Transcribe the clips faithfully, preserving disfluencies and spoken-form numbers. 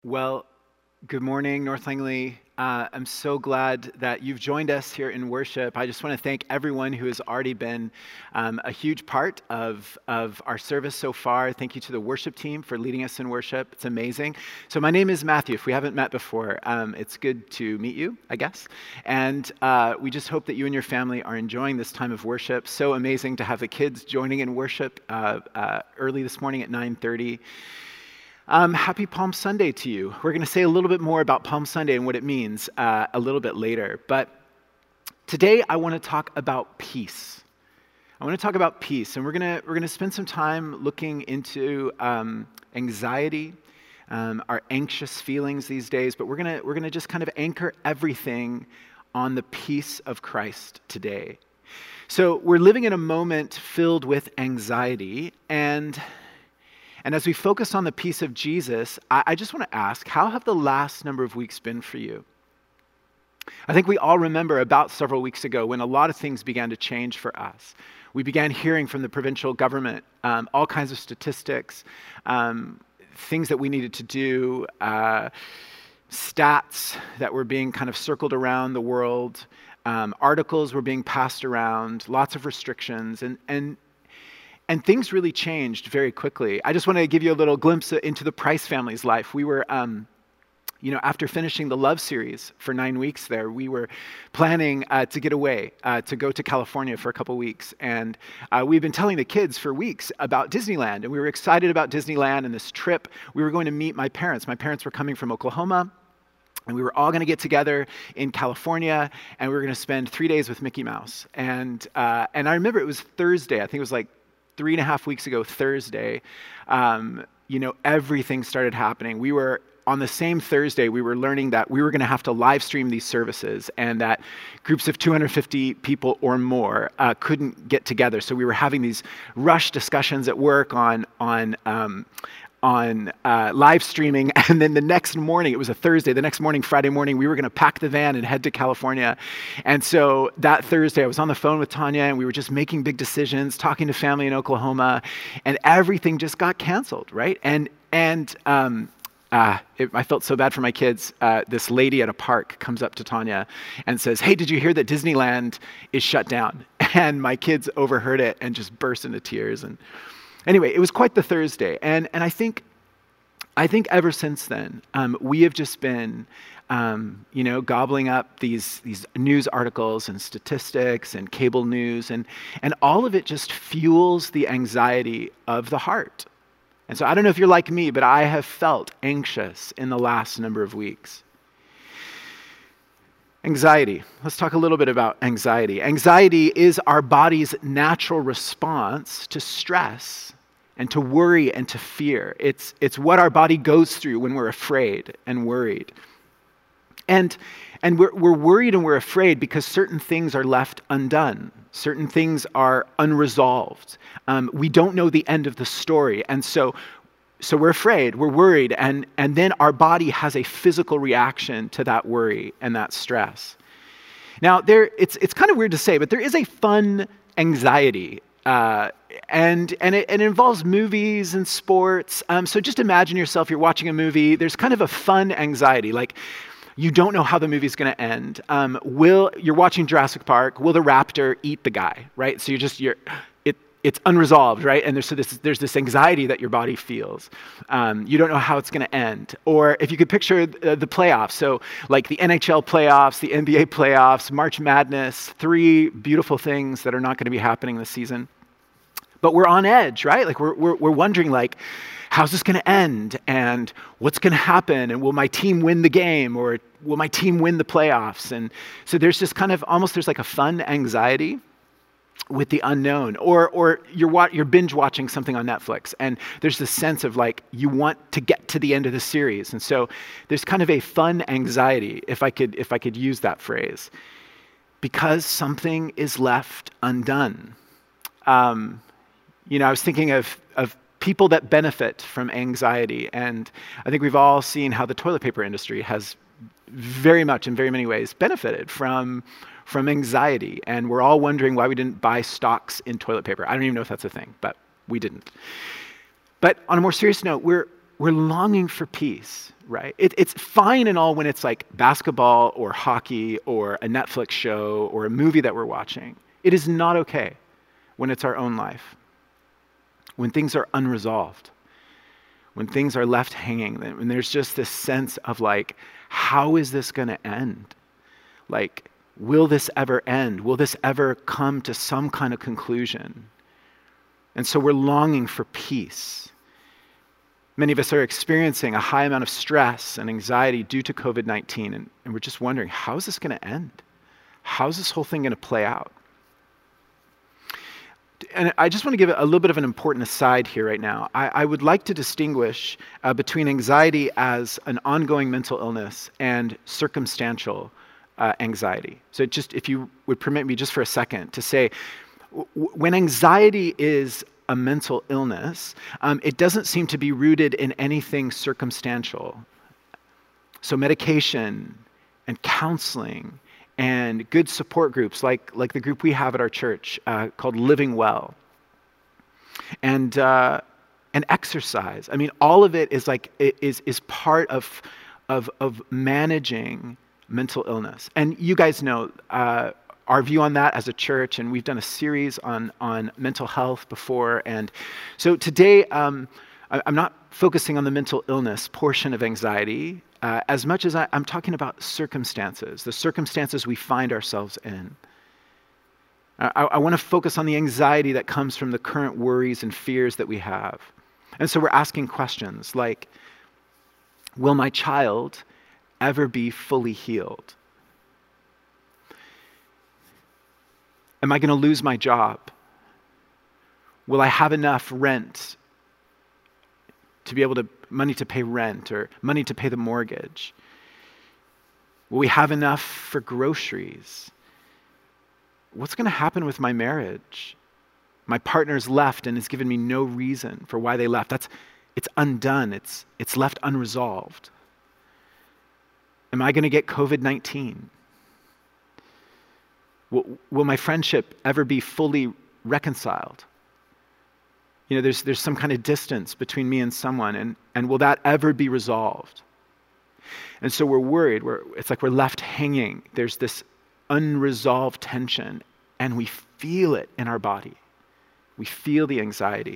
Well, good morning, North Langley. Uh, I'm so glad that you've joined us here in worship. I just want to thank everyone who has already been um, a huge part of, of our service so far. Thank you to the worship team for leading us in worship. It's amazing. So my name is Matthew. If we haven't met before, um, it's good to meet you, I guess. And uh, we just hope that you and your family are enjoying this time of worship. So amazing to have the kids joining in worship uh, uh, early this morning at nine thirty. Um, happy Palm Sunday to you. We're going to say a little bit more about Palm Sunday and what it means uh, a little bit later. But today I want to talk about peace. I want to talk about peace, and we're going to we're going to spend some time looking into um, anxiety, um, our anxious feelings these days. But we're going to we're going to just kind of anchor everything on the peace of Christ today. So we're living in a moment filled with anxiety, and And as we focus on the peace of Jesus, I, I just want to ask, how have the last number of weeks been for you? I think we all remember about several weeks ago when a lot of things began to change for us. We began hearing from the provincial government um, all kinds of statistics, um, things that we needed to do, uh, stats that were being kind of circled around the world, um, articles were being passed around, lots of restrictions, and and And things really changed very quickly. I just want to give you a little glimpse into the Price family's life. We were, um, you know, after finishing the Love series for nine weeks there, we were planning uh, to get away, uh, to go to California for a couple weeks. And uh, we've been telling the kids for weeks about Disneyland. And we were excited about Disneyland and this trip. We were going to meet my parents. My parents were coming from Oklahoma. And we were all going to get together in California, and we were going to spend three days with Mickey Mouse. And uh, and I remember it was Thursday. I think it was like three and a half weeks ago, Thursday, um, you know, everything started happening. We were, on the same Thursday, we were learning that we were going to have to live stream these services and that groups of two hundred fifty people or more uh, couldn't get together. So we were having these rush discussions at work on, on, um, on uh, live streaming, and then the next morning, it was a Thursday, the next morning, Friday morning, we were going to pack the van and head to California. And so that Thursday, I was on the phone with Tanya, and we were just making big decisions, talking to family in Oklahoma, and everything just got canceled, right? And and um, uh, it, I felt so bad for my kids. Uh, this lady at a park comes up to Tanya and says, "Hey, did you hear that Disneyland is shut down?" And my kids overheard it and just burst into tears. And anyway, it was quite the Thursday, and and I think, I think ever since then, um, we have just been, um, you know, gobbling up these these news articles and statistics and cable news, and and all of it just fuels the anxiety of the heart. And so I don't know if you're like me, but I have felt anxious in the last number of weeks. Anxiety. Let's talk a little bit about anxiety. Anxiety is our body's natural response to stress and to worry and to fear. It's, it's what our body goes through when we're afraid and worried. And, and we're, we're worried and we're afraid because certain things are left undone. Certain things are unresolved. Um, we don't know the end of the story. And so So we're afraid, we're worried, and, and then our body has a physical reaction to that worry and that stress. Now, there it's it's kind of weird to say, but there is a fun anxiety, uh, and and it, and it involves movies and sports. Um, so just imagine yourself, you're watching a movie, there's kind of a fun anxiety, like you don't know how the movie's going to end. Um, will you're watching Jurassic Park, will the raptor eat the guy, right? So you're just, you're... It's unresolved, right? And there's so this, there's this anxiety that your body feels. Um, you don't know how it's going to end. Or if you could picture the, the playoffs, so like the N H L playoffs, the N B A playoffs, March Madness, three beautiful things that are not going to be happening this season. But we're on edge, right? Like we're we're, we're wondering, like, how's this going to end? And what's going to happen? And will my team win the game? Or will my team win the playoffs? And so there's this kind of, almost there's like a fun anxiety with the unknown, or or you're wa- you're binge watching something on Netflix, and there's this sense of like you want to get to the end of the series, and so there's kind of a fun anxiety, if I could if I could use that phrase, because something is left undone. Um, you know, I was thinking of of people that benefit from anxiety, and I think we've all seen how the toilet paper industry has very much, in very many ways, benefited from. from anxiety, and we're all wondering why we didn't buy stocks in toilet paper. I don't even know if that's a thing, but we didn't. But on a more serious note, we're we're longing for peace, right? It, it's fine and all when it's like basketball or hockey or a Netflix show or a movie that we're watching. It is not okay when it's our own life, when things are unresolved, when things are left hanging, when there's just this sense of like, how is this going to end? Like, will this ever end? Will this ever come to some kind of conclusion? And so we're longing for peace. Many of us are experiencing a high amount of stress and anxiety due to covid nineteen, and, and we're just wondering, how is this going to end? How is this whole thing going to play out? And I just want to give a little bit of an important aside here right now. I, I would like to distinguish uh, between anxiety as an ongoing mental illness and circumstantial uh, anxiety. So just, if you would permit me just for a second to say, w- when anxiety is a mental illness, um, it doesn't seem to be rooted in anything circumstantial. So medication and counseling and good support groups like, like the group we have at our church uh, called Living Well. And uh, and exercise. I mean, all of it is like is is part of of of managing mental illness. And you guys know uh, our view on that as a church, and we've done a series on on mental health before. And so today, um, I, I'm not focusing on the mental illness portion of anxiety uh, as much as I, I'm talking about circumstances, the circumstances we find ourselves in. I, I want to focus on the anxiety that comes from the current worries and fears that we have. And so we're asking questions like, will my child ever be fully healed? Am I going to lose my job? Will I have enough rent to be able to, money to pay rent or money to pay the mortgage? Will we have enough for groceries? What's going to happen with my marriage? My partner's left and has given me no reason for why they left. That's, it's undone. It's, it's left unresolved. Am I going to get covid nineteen? Will, will my friendship ever be fully reconciled? You know, there's, there's some kind of distance between me and someone, and, and will that ever be resolved? And so we're worried. We're, it's like we're left hanging. There's this unresolved tension, and we feel it in our body. We feel the anxiety.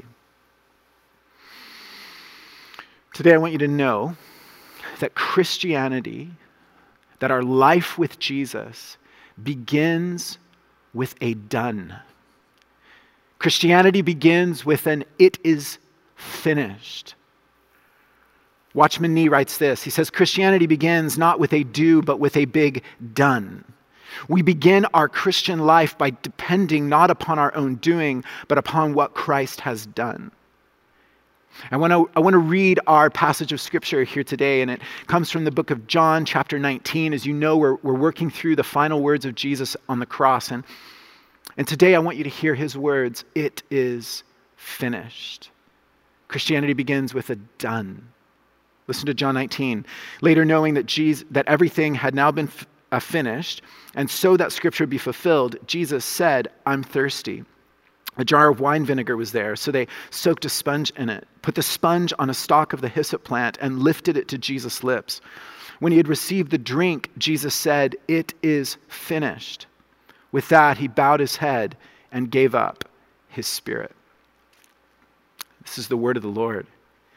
Today, I want you to know that Christianity, that our life with Jesus, begins with a done. Christianity begins with an "it is finished." Watchman Nee writes this. He says, Christianity begins not with a do, but with a big done. We begin our Christian life by depending not upon our own doing, but upon what Christ has done. I want to I want to read our passage of scripture here today, and it comes from the book of John, chapter nineteen. As you know, we're, we're working through the final words of Jesus on the cross. And, and today I want you to hear his words, "It is finished." Christianity begins with a done. Listen to John nineteen. Later, knowing that Jesus, that everything had now been f- uh, finished, and so that scripture would be fulfilled, Jesus said, "I'm thirsty." A jar of wine vinegar was there, so they soaked a sponge in it, put the sponge on a stalk of the hyssop plant, and lifted it to Jesus' lips. When he had received the drink, Jesus said, "It is finished." With that, he bowed his head and gave up his spirit. This is the word of the Lord.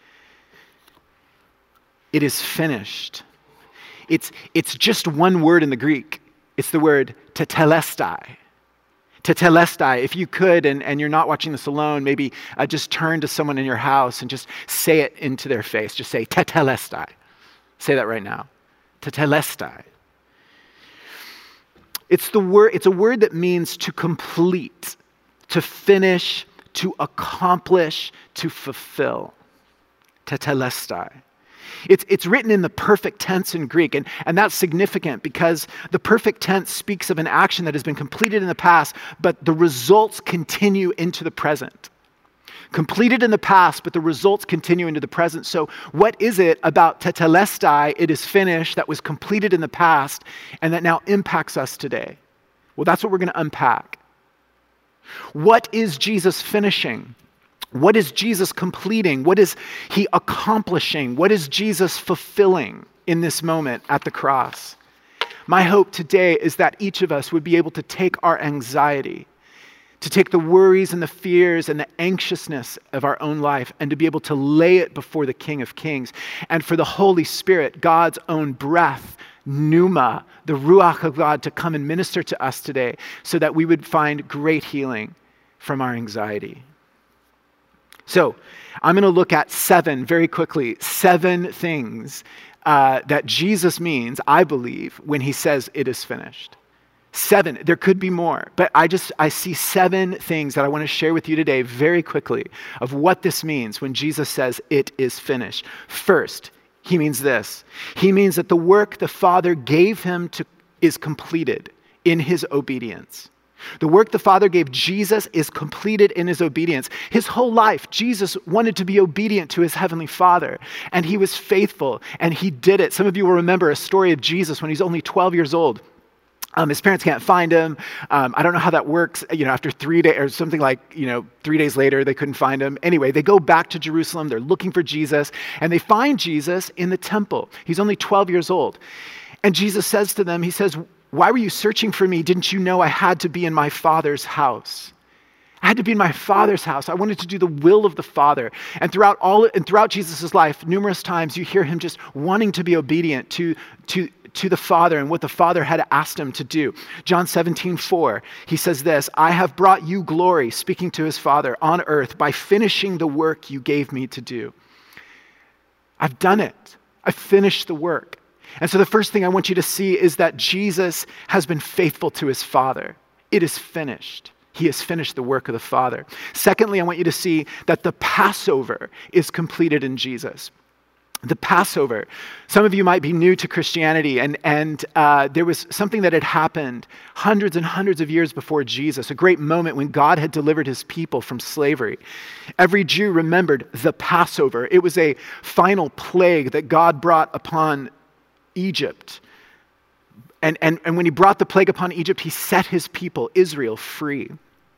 It is finished. It's, it's just one word in the Greek. It's the word tetelestai. Tetelestai. If you could, and, and you're not watching this alone, maybe uh, just turn to someone in your house and just say it into their face. Just say tetelestai. Say that right now. Tetelestai. It's the word. It's a word that means to complete, to finish, to accomplish, to fulfill. Tetelestai. It's, it's written in the perfect tense in Greek, and, and that's significant because the perfect tense speaks of an action that has been completed in the past, but the results continue into the present. Completed in the past, but the results continue into the present. So what is it about tetelestai, it is finished, that was completed in the past, and that now impacts us today? Well, that's what we're going to unpack. What is Jesus finishing? What is Jesus completing? What is he accomplishing? What is Jesus fulfilling in this moment at the cross? My hope today is that each of us would be able to take our anxiety, to take the worries and the fears and the anxiousness of our own life and to be able to lay it before the King of Kings. And for the Holy Spirit, God's own breath, pneuma, the Ruach of God, to come and minister to us today so that we would find great healing from our anxiety. So I'm going to look at seven, very quickly, seven things uh, that Jesus means, I believe, when he says it is finished. Seven. There could be more, but I just, I see seven things that I want to share with you today very quickly of what this means when Jesus says it is finished. First, he means this. He means that the work the Father gave him to is completed in his obedience. The work the Father gave Jesus is completed in his obedience. His whole life, Jesus wanted to be obedient to his heavenly Father, and he was faithful, and he did it. Some of you will remember a story of Jesus when he's only twelve years old. Um, his parents can't find him. Um, I don't know how that works. You know, after three days or something like, you know, three days later, they couldn't find him. Anyway, they go back to Jerusalem. They're looking for Jesus, and they find Jesus in the temple. He's only twelve years old. And Jesus says to them, he says, "Why were you searching for me? Didn't you know I had to be in my Father's house? I had to be in my Father's house. I wanted to do the will of the Father." And throughout all and throughout Jesus' life, numerous times you hear him just wanting to be obedient to, to, to the Father and what the Father had asked him to do. John seventeen four, he says this, "I have brought you glory," speaking to his Father, "on earth by finishing the work you gave me to do." I've done it. I've finished the work. And so the first thing I want you to see is that Jesus has been faithful to his Father. It is finished. He has finished the work of the Father. Secondly, I want you to see that the Passover is completed in Jesus. The Passover. Some of you might be new to Christianity, and, and uh, there was something that had happened hundreds and hundreds of years before Jesus, a great moment when God had delivered his people from slavery. Every Jew remembered the Passover. It was a final plague that God brought upon Egypt. And, and, and when he brought the plague upon Egypt, he set his people, Israel, free.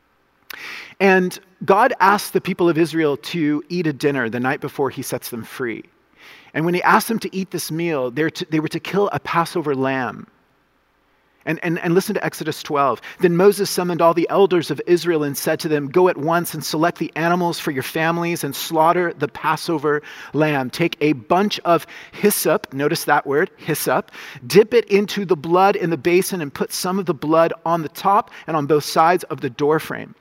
And God asked the people of Israel to eat a dinner the night before he sets them free. And when he asked them to eat this meal, they were to, they were to kill a Passover lamb. And, and, and listen to Exodus twelve. "Then Moses summoned all the elders of Israel and said to them, 'Go at once and select the animals for your families and slaughter the Passover lamb. Take a bunch of hyssop,'" notice that word, hyssop, "'dip it into the blood in the basin and put some of the blood on the top and on both sides of the doorframe.'"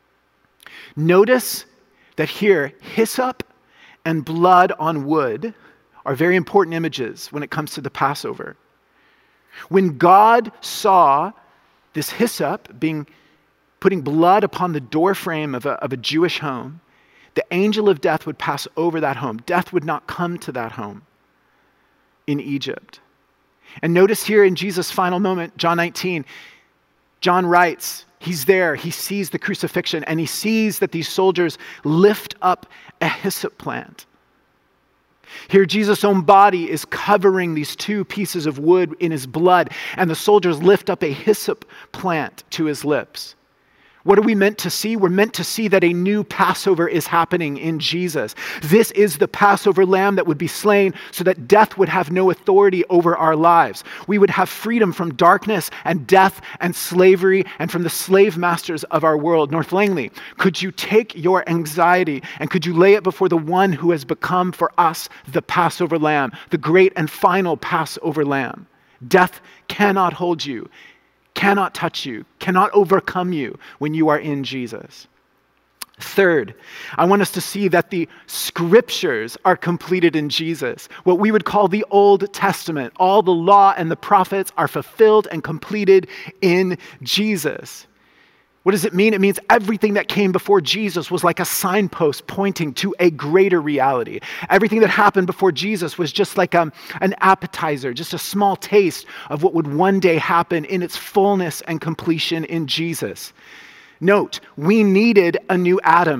Notice that here, hyssop and blood on wood are very important images when it comes to the Passover. When God saw this hyssop being putting blood upon the doorframe of a, of a Jewish home, the angel of death would pass over that home. Death would not come to that home in Egypt. And notice here in Jesus' final moment, John nineteen, John writes, he's there, he sees the crucifixion, and he sees that these soldiers lift up a hyssop plant. Here, Jesus' own body is covering these two pieces of wood in his blood, and the soldiers lift up a hyssop plant to his lips. What are we meant to see? We're meant to see that a new Passover is happening in Jesus. This is the Passover lamb that would be slain so that death would have no authority over our lives. We would have freedom from darkness and death and slavery and from the slave masters of our world. North Langley, could you take your anxiety and could you lay it before the one who has become for us the Passover lamb, the great and final Passover lamb? Death cannot hold you, cannot touch you, cannot overcome you when you are in Jesus. Third, I want us to see that the scriptures are completed in Jesus. What we would call the Old Testament. All the law and the prophets are fulfilled and completed in Jesus. What does it mean? It means everything that came before Jesus was like a signpost pointing to a greater reality. Everything that happened before Jesus was just like a, an appetizer, just a small taste of what would one day happen in its fullness and completion in Jesus. Note, we needed a new Adam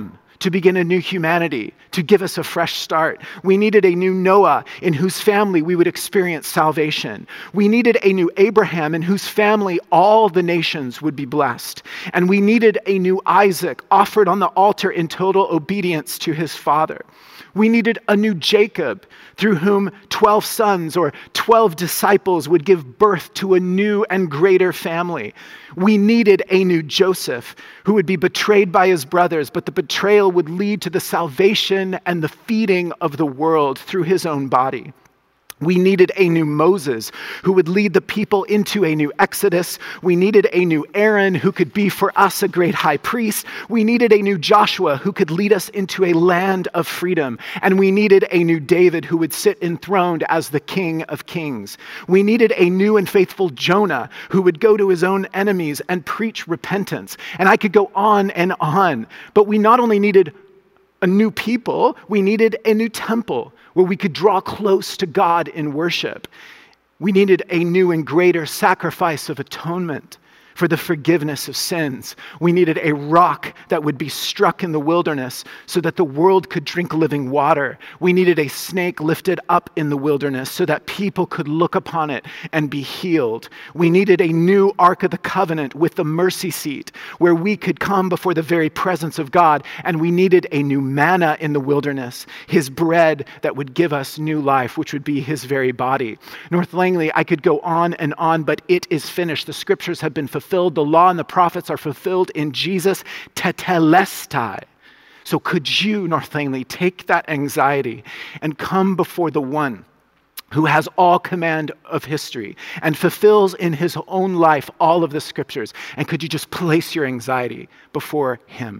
to begin a new humanity, to give us a fresh start. We needed a new Noah in whose family we would experience salvation. We needed a new Abraham in whose family all the nations would be blessed. And we needed a new Isaac offered on the altar in total obedience to his father. We needed a new Jacob through whom twelve sons or twelve disciples would give birth to a new and greater family. We needed a new Joseph who would be betrayed by his brothers, but the betrayal would lead to the salvation and the feeding of the world through his own body. We needed a new Moses who would lead the people into a new Exodus. We needed a new Aaron who could be for us a great high priest. We needed a new Joshua who could lead us into a land of freedom. And we needed a new David who would sit enthroned as the King of Kings. We needed a new and faithful Jonah who would go to his own enemies and preach repentance. And I could go on and on. But we not only needed a new people, we needed a new temple where we could draw close to God in worship. We needed a new and greater sacrifice of atonement for the forgiveness of sins. We needed a rock that would be struck in the wilderness so that the world could drink living water. We needed a snake lifted up in the wilderness so that people could look upon it and be healed. We needed a new Ark of the Covenant with the mercy seat where we could come before the very presence of God. And we needed a new manna in the wilderness, his bread that would give us new life, which would be his very body. North Langley, I could go on and on, but it is finished. The scriptures have been fulfilled. Fulfilled. The law and the prophets are fulfilled in Jesus, tetelestai. So could you, North Langley, take that anxiety and come before the one who has all command of history and fulfills in his own life all of the scriptures? And could you just place your anxiety before him?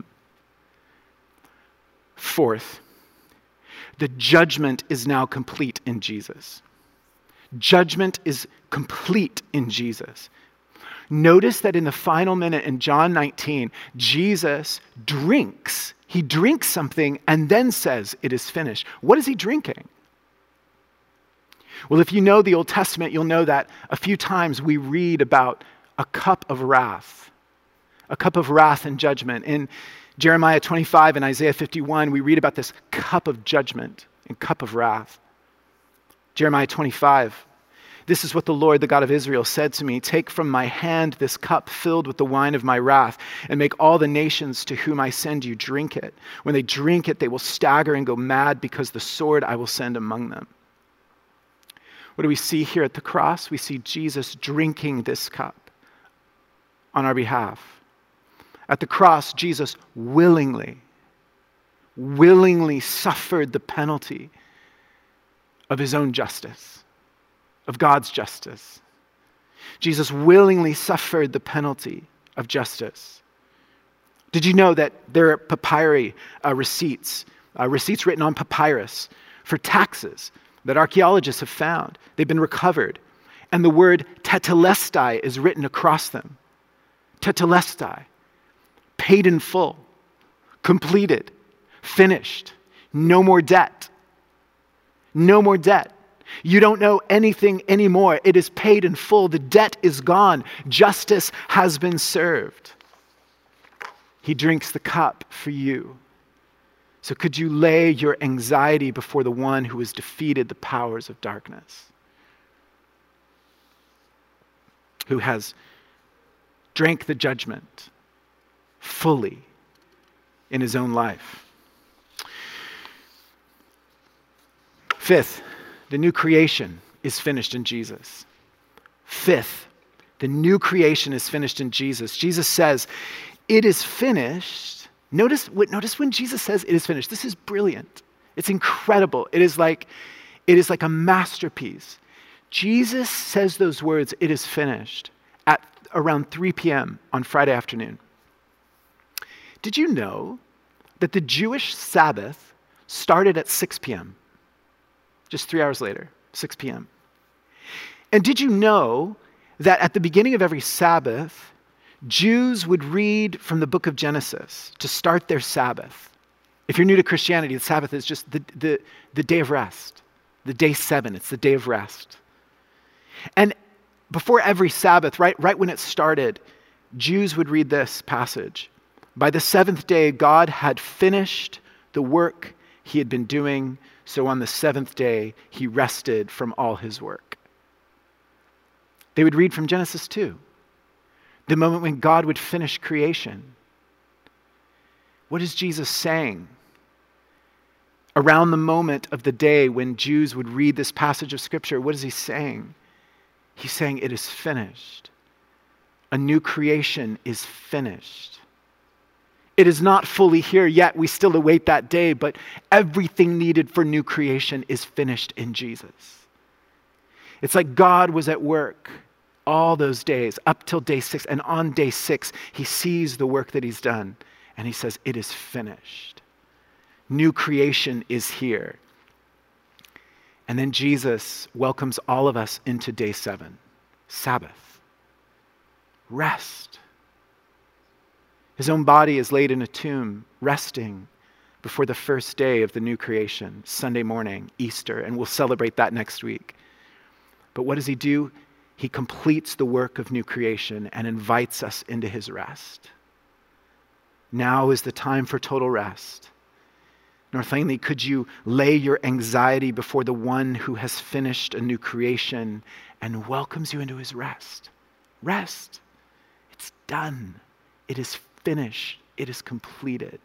Fourth, the judgment is now complete in Jesus. Judgment is complete in Jesus. Notice that in the final minute in John nineteen, Jesus drinks. He drinks something and then says, "It is finished." What is he drinking? Well, if you know the Old Testament, you'll know that a few times we read about a cup of wrath, a cup of wrath and judgment. In Jeremiah twenty-five and Isaiah fifty-one, we read about this cup of judgment and cup of wrath. Jeremiah twenty-five. This is what the Lord, the God of Israel, said to me: "Take from my hand this cup filled with the wine of my wrath, and make all the nations to whom I send you drink it. When they drink it, they will stagger and go mad because the sword I will send among them." What do we see here at the cross? We see Jesus drinking this cup on our behalf. At the cross, Jesus willingly, willingly suffered the penalty of his own justice, of God's justice. Jesus willingly suffered the penalty of justice. Did you know that there are papyri uh, receipts, uh, receipts written on papyrus for taxes that archaeologists have found? They've been recovered. And the word tetelestai is written across them. Tetelestai, paid in full, completed, finished, no more debt. No more debt. You don't know anything anymore. It is paid in full. The debt is gone. Justice has been served. He drinks the cup for you. So could you lay your anxiety before the one who has defeated the powers of darkness, who has drank the judgment fully in his own life? Fifth, the new creation is finished in Jesus. Fifth, the new creation is finished in Jesus. Jesus says, "It is finished." Notice, notice when Jesus says it is finished. This is brilliant. It's incredible. It is like, it is like a masterpiece. Jesus says those words, "It is finished," at around three p.m. on Friday afternoon. Did you know that the Jewish Sabbath started at six p.m.? Just three hours later, six p.m. And did you know that at the beginning of every Sabbath, Jews would read from the book of Genesis to start their Sabbath? If you're new to Christianity, the Sabbath is just the, the, the day of rest, the day seven. It's the day of rest. And before every Sabbath, right, right when it started, Jews would read this passage: By the seventh day, God had finished the work he had been doing, so on the seventh day, he rested from all his work. They would read from Genesis two, the moment when God would finish creation. What is Jesus saying? Around the moment of the day when Jews would read this passage of Scripture, what is he saying? He's saying it is finished. A new creation is finished. It is not fully here yet. We still await that day, but everything needed for new creation is finished in Jesus. It's like God was at work all those days up till day six, and on day six, he sees the work that he's done, and he says, it is finished. New creation is here. And then Jesus welcomes all of us into day seven, Sabbath, rest. His own body is laid in a tomb, resting before the first day of the new creation, Sunday morning, Easter, and we'll celebrate that next week. But what does he do? He completes the work of new creation and invites us into his rest. Now is the time for total rest. North Langley, could you lay your anxiety before the one who has finished a new creation and welcomes you into his rest? Rest. It's done. It is finished. It is completed.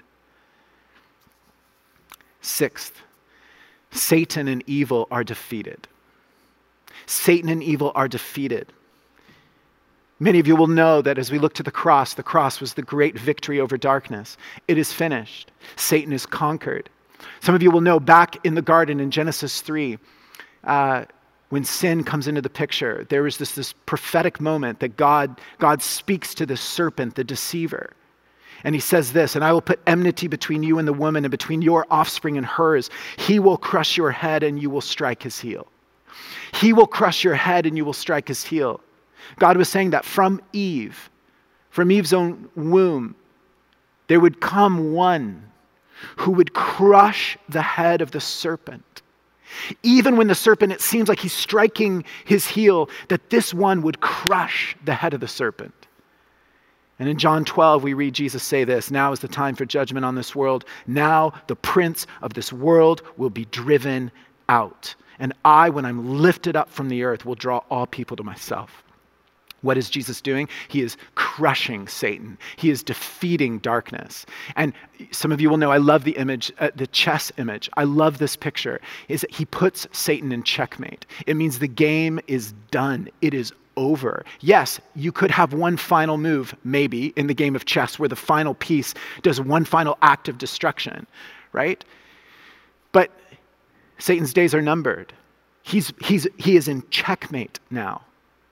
Sixth, Satan and evil are defeated. Satan and evil are defeated. Many of you will know that as we look to the cross, the cross was the great victory over darkness. It is finished. Satan is conquered. Some of you will know back in the garden in Genesis three, uh, when sin comes into the picture, there is this, this prophetic moment that God, God speaks to the serpent, the deceiver. And he says this, and I will put enmity between you and the woman and between your offspring and hers. He will crush your head and you will strike his heel. He will crush your head and you will strike his heel. God was saying that from Eve, from Eve's own womb, there would come one who would crush the head of the serpent. Even when the serpent, it seems like he's striking his heel, that this one would crush the head of the serpent. And in John twelve, we read Jesus say this, now is the time for judgment on this world. Now the prince of this world will be driven out. And I, when I'm lifted up from the earth, will draw all people to myself. What is Jesus doing? He is crushing Satan. He is defeating darkness. And some of you will know, I love the image, uh, the chess image. I love this picture. Is that he puts Satan in checkmate. It means the game is done. It is over. Yes, you could have one final move, maybe, in the game of chess where the final piece does one final act of destruction, right? But Satan's days are numbered. He's, he's, he is in checkmate now.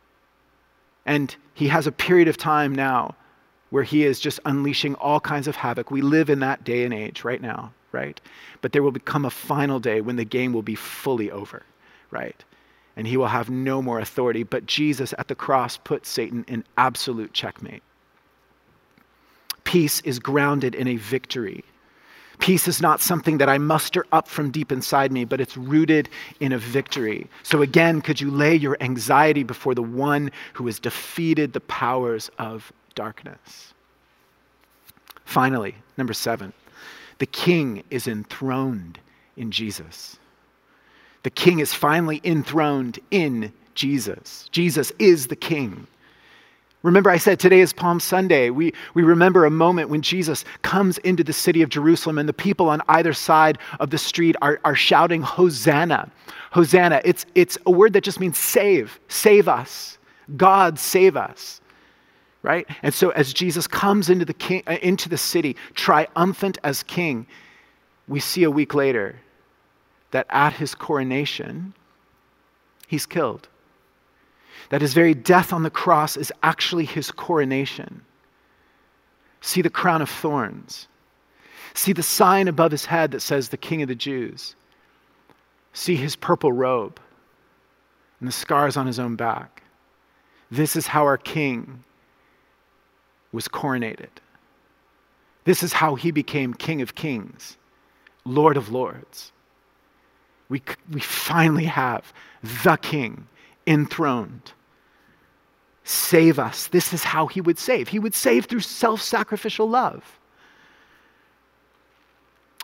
And he has a period of time now where he is just unleashing all kinds of havoc. We live in that day and age right now, right? But there will become a final day when the game will be fully over, right? And he will have no more authority. But Jesus at the cross put Satan in absolute checkmate. Peace is grounded in a victory. Peace is not something that I muster up from deep inside me, but it's rooted in a victory. So again, could you lay your anxiety before the one who has defeated the powers of darkness? Finally, number seven, the king is enthroned in Jesus. The king is finally enthroned in Jesus. Jesus is the king. Remember, I said today is Palm Sunday. We, we remember a moment when Jesus comes into the city of Jerusalem and the people on either side of the street are, are shouting, Hosanna. Hosanna. It's, it's a word that just means save. Save us. God, save us. Right? And so as Jesus comes into the, king, uh, into the city, triumphant as king, we see a week later that at his coronation, he's killed. That his very death on the cross is actually his coronation. See the crown of thorns. See the sign above his head that says the King of the Jews. See his purple robe and the scars on his own back. This is how our King was coronated. This is how he became King of Kings, Lord of Lords. We, we finally have the King enthroned. Save us. This is how he would save. He would save through self-sacrificial love.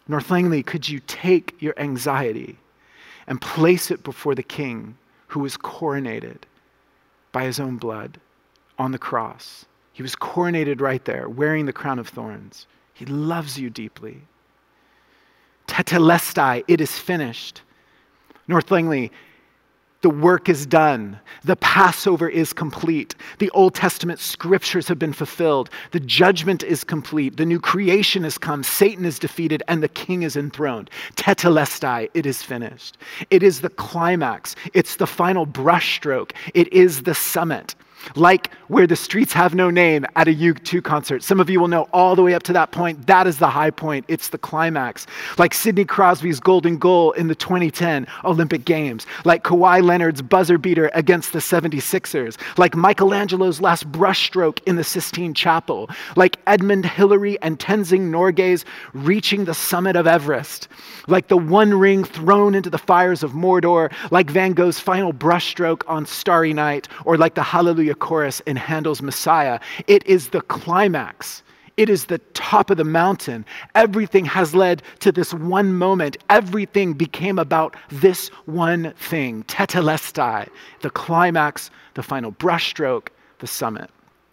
North Langley, could you take your anxiety and place it before the King who was coronated by his own blood on the cross? He was coronated right there, wearing the crown of thorns. He loves you deeply. Tetelestai, it is finished. North Langley, the work is done. The Passover is complete. The Old Testament scriptures have been fulfilled. The judgment is complete. The new creation has come. Satan is defeated and the King is enthroned. Tetelestai, it is finished. It is the climax. It's the final brushstroke. It is the summit. Like Where the Streets Have No Name at a U two concert. Some of you will know all the way up to that point. That is the high point. It's the climax. Like Sidney Crosby's golden goal in the twenty ten Olympic Games. Like Kawhi Leonard's buzzer beater against the seventy-sixers. Like Michelangelo's last brushstroke in the Sistine Chapel. Like Edmund Hillary and Tenzing Norgay's reaching the summit of Everest. Like the One Ring thrown into the fires of Mordor. Like Van Gogh's final brushstroke on Starry Night. Or like the Hallelujah chorus in Handel's Messiah. It is the climax. It is the top of the mountain. Everything has led to this one moment. Everything became about this one thing. Tetelestai, the climax, the final brushstroke, the summit.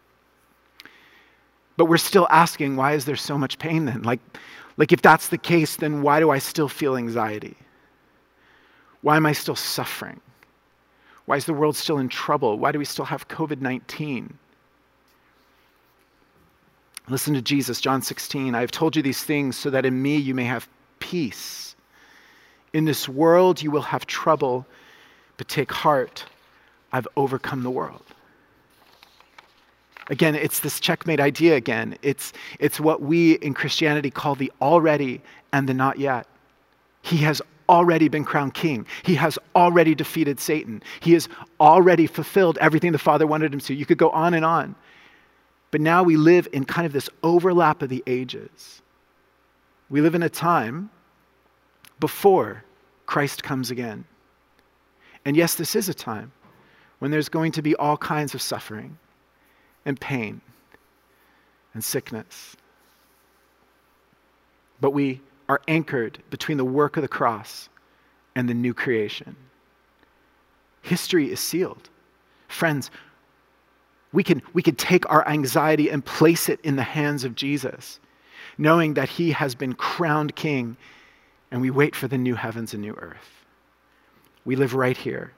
But we're still asking, why is there so much pain then? Like, like if that's the case, then why do I still feel anxiety? Why am I still suffering? Why is the world still in trouble? Why do we still have covid nineteen? Listen to Jesus, John sixteen. I have told you these things so that in me you may have peace. In this world you will have trouble, but take heart, I've overcome the world. Again, it's this checkmate idea again. It's, it's what we in Christianity call the already and the not yet. He has already been crowned king. He has already defeated Satan. He has already fulfilled everything the Father wanted him to. You could go on and on. But now we live in kind of this overlap of the ages. We live in a time before Christ comes again. And yes, this is a time when there's going to be all kinds of suffering and pain and sickness. But we are anchored between the work of the cross and the new creation. History is sealed. Friends, we can, we can take our anxiety and place it in the hands of Jesus, knowing that he has been crowned king, and we wait for the new heavens and new earth. We live right here.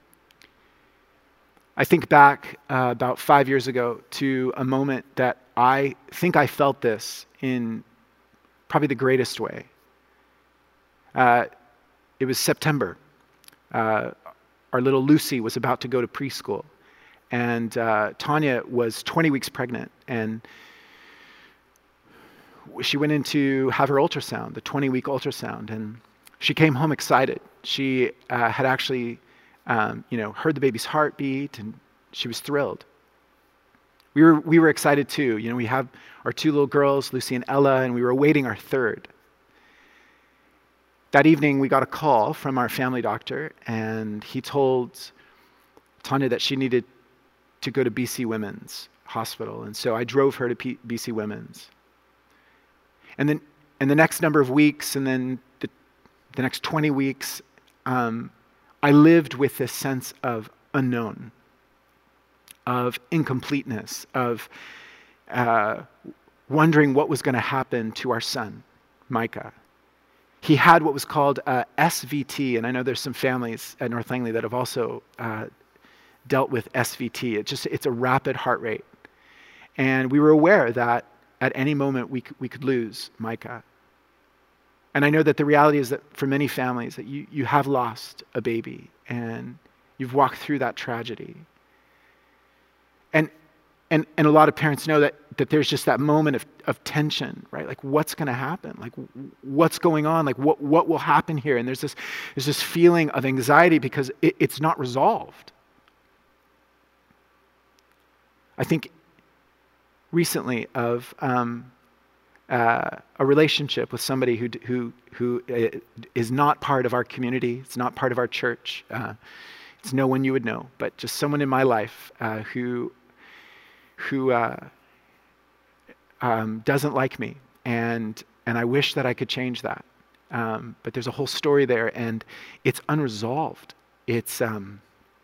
I think back uh, about five years ago to a moment that I think I felt this in probably the greatest way. Uh, it was September. Uh, our little Lucy was about to go to preschool. And uh, Tanya was twenty weeks pregnant. And she went in to have her ultrasound, the twenty-week ultrasound. And she came home excited. She uh, had actually um, you know, heard the baby's heartbeat, and she was thrilled. We were we were excited too. You know, we have our two little girls, Lucy and Ella, and we were awaiting our third. That evening, we got a call from our family doctor, and he told Tanya that she needed to go to B C Women's Hospital, and so I drove her to P- B C Women's. And then, and the next number of weeks, and then the, the next twenty weeks, um, I lived with this sense of unknown, of incompleteness, of uh, wondering what was going to happen to our son, Micah. He had what was called uh, S V T, and I know there's some families at North Langley that have also uh, dealt with S V T. It just it's a rapid heart rate, and we were aware that at any moment we we could lose Micah. And I know that the reality is that for many families that you you have lost a baby and you've walked through that tragedy. And and and a lot of parents know that that there's just that moment of, of tension, right? Like what's going to happen? Like what's going on? Like what what will happen here? And there's this there's this feeling of anxiety because it, it's not resolved. I think recently of um, uh, a relationship with somebody who who who is not part of our community. It's not part of our church. Uh, it's no one you would know, but just someone in my life uh, who who uh, um, doesn't like me, and And I wish that I could change that. Um, but there's a whole story there, and it's unresolved. It's um,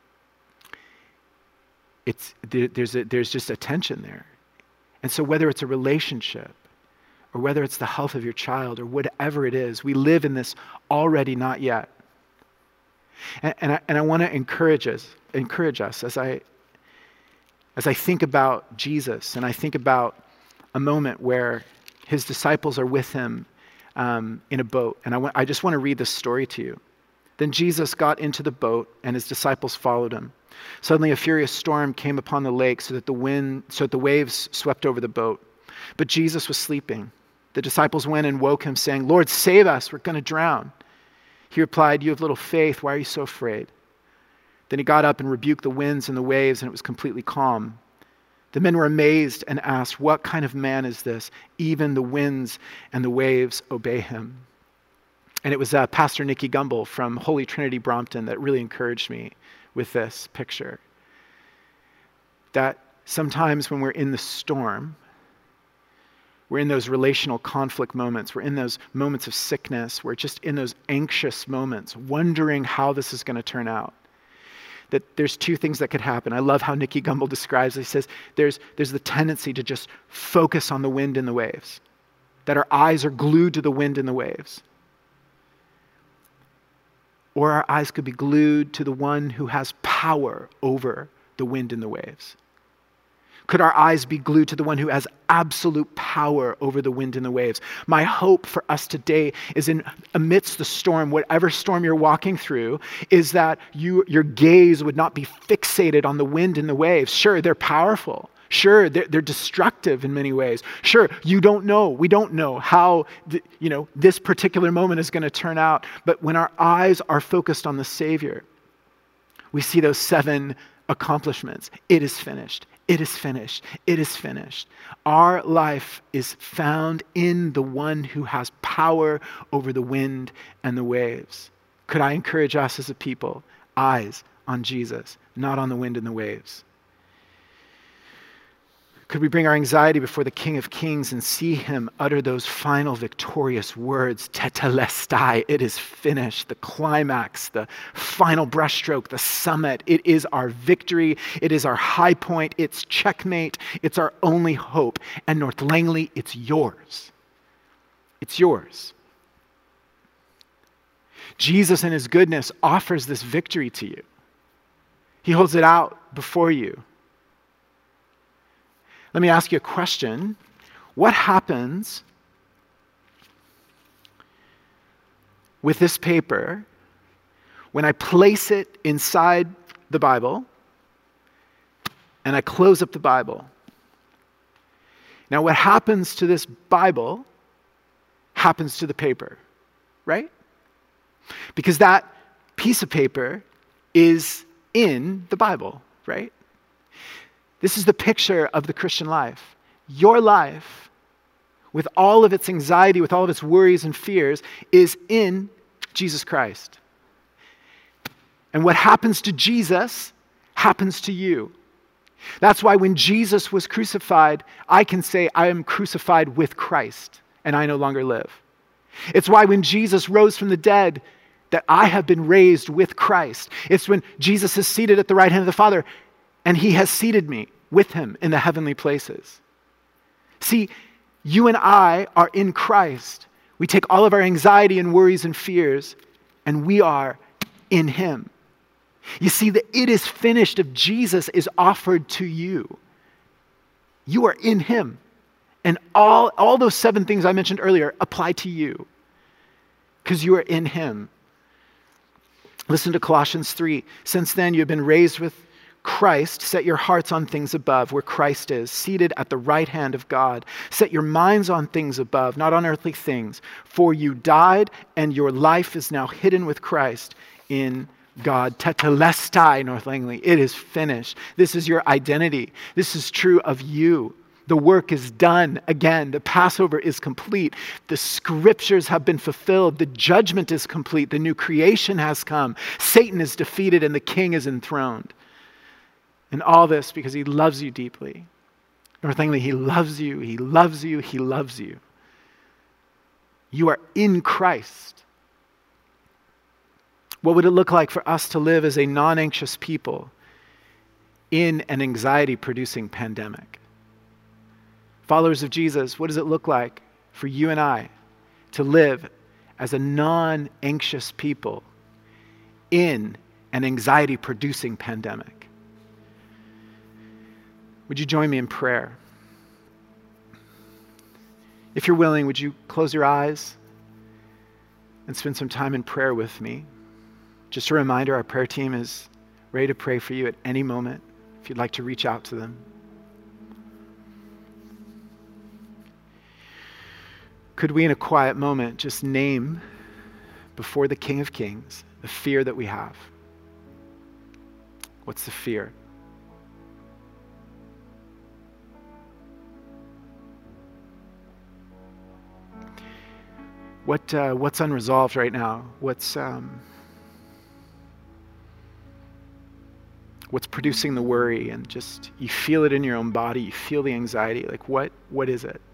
it's there, there's a, there's just a tension there. And so whether it's a relationship, or whether it's the health of your child, or whatever it is, we live in this already not yet. And, and I, and I want to encourage us, encourage us as I as I think about Jesus, and I think about a moment where his disciples are with him um, in a boat. And I, want, I just want to read this story to you. Then Jesus got into the boat, and his disciples followed him. Suddenly a furious storm came upon the lake, so that the wind, so that the waves swept over the boat. But Jesus was sleeping. The disciples went and woke him, saying, "Lord, save us, we're going to drown." He replied, "You have little faith, why are you so afraid?" Then he got up and rebuked the winds and the waves, and it was completely calm. The men were amazed and asked, "What kind of man is this? Even the winds and the waves obey him." And it was uh, Pastor Nicky Gumbel from Holy Trinity Brompton that really encouraged me with this picture. That sometimes when we're in the storm, we're in those relational conflict moments, we're in those moments of sickness, we're just in those anxious moments, wondering how this is going to turn out. That there's two things that could happen. I love how Nicky Gumbel describes it. He says there's, there's the tendency to just focus on the wind and the waves, that our eyes are glued to the wind and the waves. Or our eyes could be glued to the one who has power over the wind and the waves. Could our eyes be glued to the one who has absolute power over the wind and the waves? My hope for us today is in amidst the storm, whatever storm you're walking through, is that you, your gaze would not be fixated on the wind and the waves. Sure, they're powerful. Sure, they're, they're destructive in many ways. Sure, you don't know. We don't know how the, you know this particular moment is going to turn out. But when our eyes are focused on the Savior, we see those seven accomplishments. It is finished. It is finished. It is finished. Our life is found in the one who has power over the wind and the waves. Could I encourage us as a people? Eyes on Jesus, not on the wind and the waves. Could we bring our anxiety before the King of Kings and see him utter those final victorious words, tetelestai, it is finished, the climax, the final brushstroke, the summit. It is our victory. It is our high point. It's checkmate. It's our only hope. And North Langley, it's yours. It's yours. Jesus in his goodness offers this victory to you. He holds it out before you. Let me ask you a question. What happens with this paper when I place it inside the Bible and I close up the Bible? Now, what happens to this Bible happens to the paper, right? Because that piece of paper is in the Bible, right? This is the picture of the Christian life. Your life, with all of its anxiety, with all of its worries and fears, is in Jesus Christ. And what happens to Jesus happens to you. That's why when Jesus was crucified, I can say, I am crucified with Christ, and I no longer live. It's why when Jesus rose from the dead, that I have been raised with Christ. It's when Jesus is seated at the right hand of the Father, and he has seated me with him in the heavenly places. See, you and I are in Christ. We take all of our anxiety and worries and fears, and we are in him. You see, the it is finished of Jesus is offered to you. You are in him. And all, all those seven things I mentioned earlier apply to you because you are in him. Listen to Colossians three. Since then you have been raised with Christ. Set your hearts on things above, where Christ is, seated at the right hand of God. Set your minds on things above, not on earthly things. For you died, and your life is now hidden with Christ in God. Tetelestai, North Langley. It is finished. This is your identity. This is true of you. The work is done. Again, the Passover is complete. The scriptures have been fulfilled. The judgment is complete. The new creation has come. Satan is defeated and the king is enthroned. And all this because he loves you deeply. North Langley, he loves you. He loves you. He loves you. You are in Christ. What would it look like for us to live as a non-anxious people in an anxiety-producing pandemic? Followers of Jesus, what does it look like for you and I to live as a non-anxious people in an anxiety-producing pandemic? Would you join me in prayer? If you're willing, would you close your eyes and spend some time in prayer with me? Just a reminder, our prayer team is ready to pray for you at any moment if you'd like to reach out to them. Could we, in a quiet moment, just name before the King of Kings the fear that we have? What's the fear? What uh, what's unresolved right now? What's um, what's producing the worry, and just you feel it in your own body, you feel the anxiety. Like what what is it?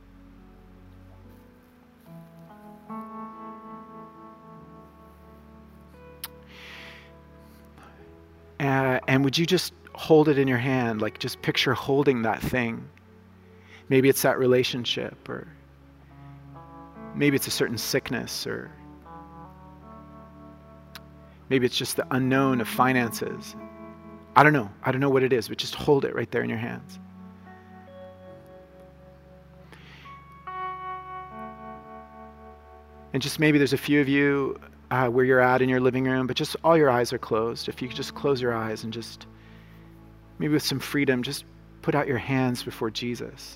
Uh, and would you just hold it in your hand? Like just picture holding that thing. Maybe it's that relationship, or maybe it's a certain sickness, or maybe it's just the unknown of finances. I don't know. I don't know what it is, but just hold it right there in your hands. And just maybe there's a few of you uh, where you're at in your living room, but just all your eyes are closed. If you could just close your eyes and just, maybe with some freedom, just put out your hands before Jesus.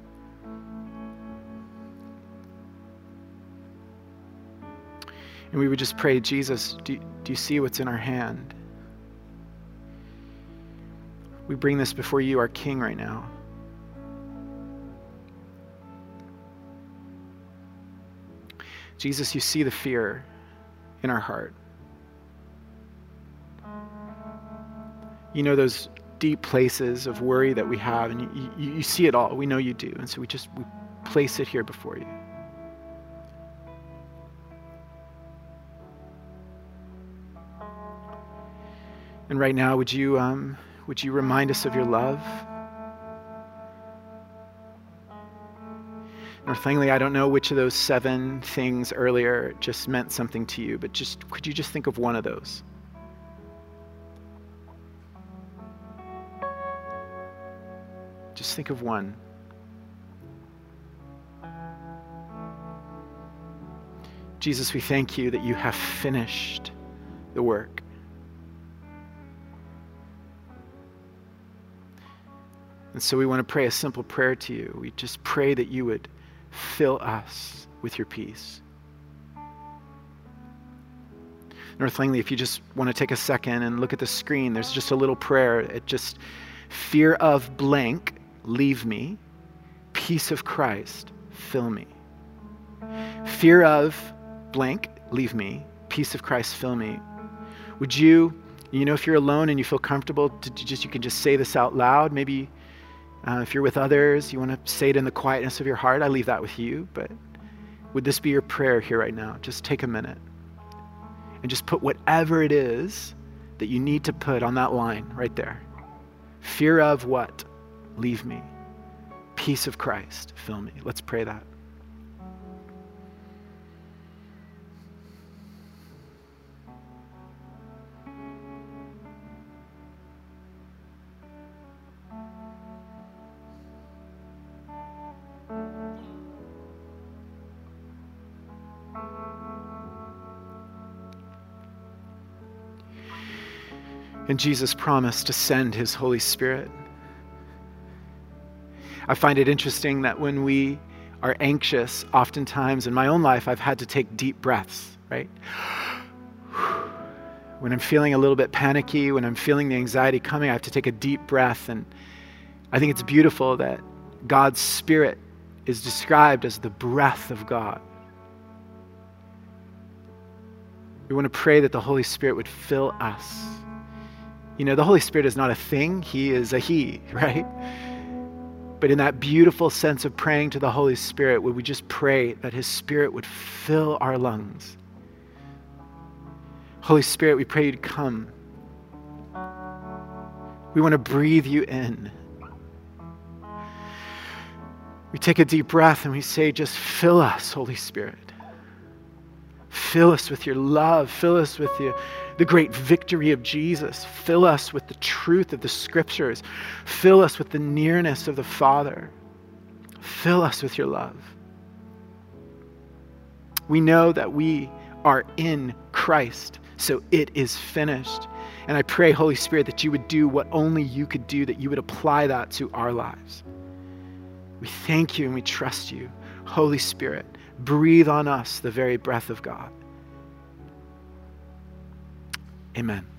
And we would just pray, Jesus, do, do you see what's in our hand? We bring this before you, our King, right now. Jesus, you see the fear in our heart. You know those deep places of worry that we have, and you, you, you see it all. We know you do. And so we just we place it here before you. And right now, would you um, would you remind us of your love? North Langley, I don't know which of those seven things earlier just meant something to you, but just could you just think of one of those? Just think of one. Jesus, we thank you that you have finished the work. And so we want to pray a simple prayer to you. We just pray that you would fill us with your peace. North Langley, if you just want to take a second and look at the screen, there's just a little prayer. It just, fear of blank, leave me. Peace of Christ, fill me. Fear of blank, leave me. Peace of Christ, fill me. Would you, you know, if you're alone and you feel comfortable, to just you can just say this out loud. Maybe Uh, if you're with others, you want to say it in the quietness of your heart, I leave that with you. But would this be your prayer here right now? Just take a minute and just put whatever it is that you need to put on that line right there. Fear of what? Leave me. Peace of Christ, fill me. Let's pray that. And Jesus promised to send his Holy Spirit. I find it interesting that when we are anxious, oftentimes in my own life, I've had to take deep breaths, right? When I'm feeling a little bit panicky, when I'm feeling the anxiety coming, I have to take a deep breath. And I think it's beautiful that God's Spirit is described as the breath of God. We want to pray that the Holy Spirit would fill us. You know, the Holy Spirit is not a thing. He is a he, right? But in that beautiful sense of praying to the Holy Spirit, would we just pray that his Spirit would fill our lungs? Holy Spirit, we pray you'd come. We want to breathe you in. We take a deep breath and we say, just fill us, Holy Spirit. Fill us with your love. Fill us with your, the great victory of Jesus. Fill us with the truth of the Scriptures. Fill us with the nearness of the Father. Fill us with your love. We know that we are in Christ, so it is finished. And I pray, Holy Spirit, that you would do what only you could do, that you would apply that to our lives. We thank you and we trust you. Holy Spirit, breathe on us the very breath of God. Amen.